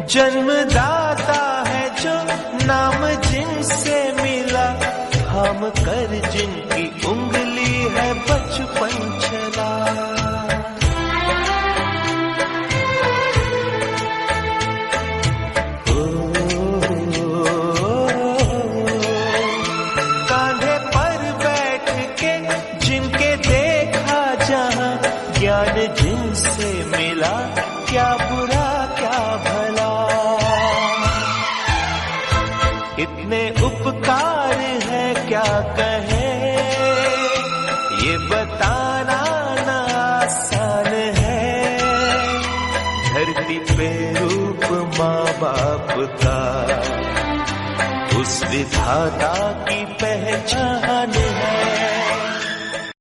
जन्मदाता है जो नाम जिनसे मिला, थाम कर जिनकी उंगली है बचपन चला। कांधे पर बैठ के जिनके देखा जहां, ज्ञान जिनसे मिला, क्या बुरा क्या भला। इतने उपकार है क्या कहे, ये बताना ना आसान है। धरती पे रूप माँ बाप का, उस विधाता की पहचान